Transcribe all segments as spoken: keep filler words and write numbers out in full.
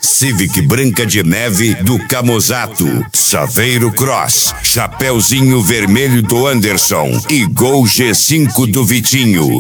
Civic Branca de Neve do Camozato, Saveiro Cross, Chapeuzinho Vermelho do Anderson e Gol G cinco do Vitinho.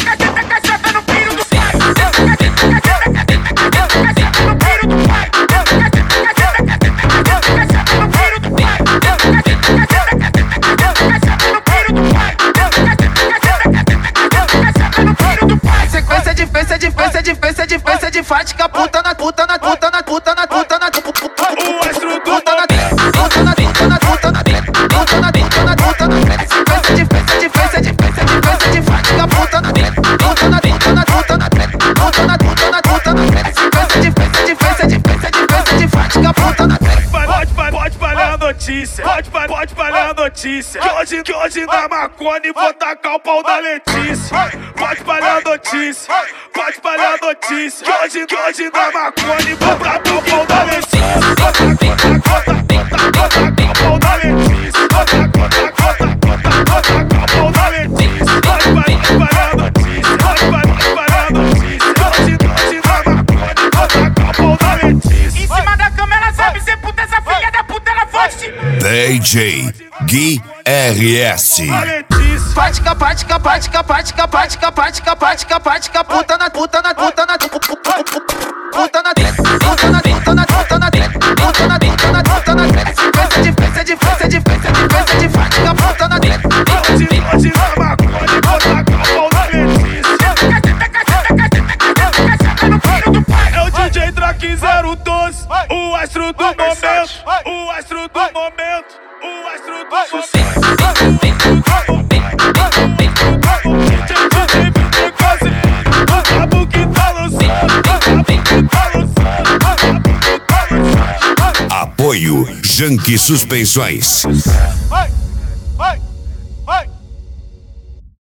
Sequência de festa de festa de festa de festa de fática, puta na puta na puta na puta na puta na O astro do puta na puta na puta na puta na puta na puta na puta na sequência de festa de festa de festa de festa de fática, puta na puta na puta na puta na puta na puta na puta na sequência de festa de festa de festa de festa de fática, puta na Pode, pode espalhar a notícia, pode, pode espalhar a notícia. Que hoje, que hoje na Marconi vou tacar o pau da Letícia. Pode espalhar a notícia, pode espalhar a notícia. Que hoje, que hoje na Marconi vou tacar o pau da Letícia. Bota, bota, bota, bota, o pau da Letícia. Bota, bota, bota, bota, bota, o pau da Letícia. Pode espalhar a notícia, pode espalhar a notícia. Que hoje, que hoje na Marconi vou tacar o pau da Letícia. Em cima da cama ela sabe ser puta, essa filha da puta ela foge. D J Gui R S. Pática, pática, pática, pática, pática, pática, pática, pática, puta na puta na puta na puta na puta na puta na puta na puta na puta na puta na festa de festa de festa de festa de festa de pática, puta na Hoje, hoje na Marconi vou tacar o pau da Letícia. É o D J Drake zero doze, o astro do momento, o astro do momento, o astro do momento. Apoio Janque Suspensões.